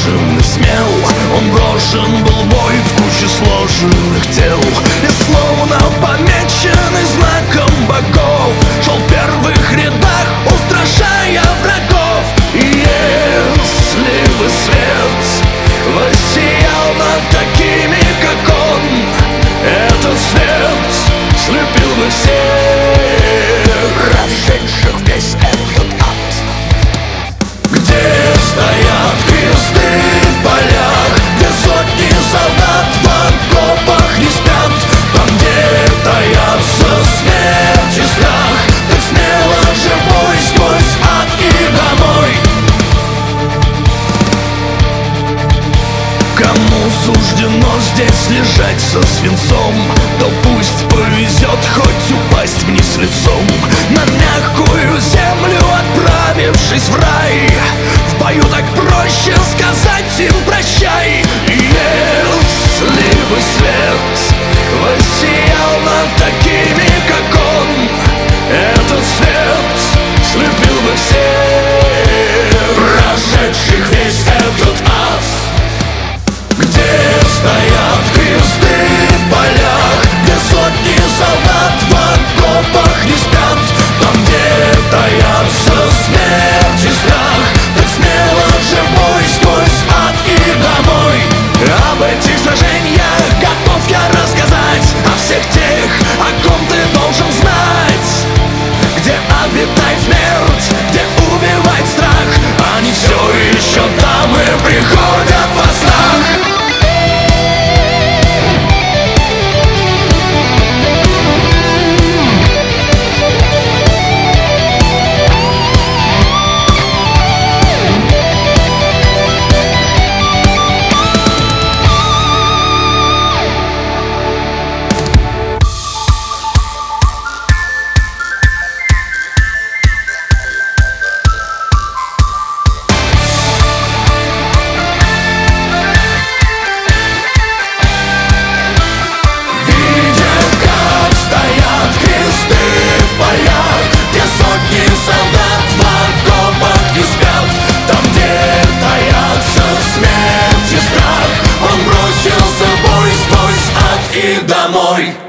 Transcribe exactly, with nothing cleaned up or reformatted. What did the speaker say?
отважен и смел. Он брошен был в бой в куче сложенных тел, и словно помеченный знаком богов шел в первых рядах, устрашая врагов. И если бы свет воссиял над такими, как он, этот свет слепил бы всех, разжегших весь этот ад. Где стоят кресты в полях, где сотни солдат в окопах не спят, там, где таятся смерть и страх, так смело же бой сквозь ад и домой. Кому суждено здесь лежать со свинцом, то пусть повезет хоть упасть вниз лицом на мягкую землю, отправившись в рай. В бою так проще сказать им прощай. И если бы свет воссиял над такими, как он, этот свет слепил бы всех, разжегших весь этот ад. Где стоят кресты в полях, где сотни солдат в окопах не спят, там, где таятся смерть и страх, так смело же бой сквозь ад и домой. Об этих сражениях готов я рассказать, о всех тех, о ком ты должен знать. Где обитает смерть, где убивает страх, они все еще там и приходят во снах. И домой.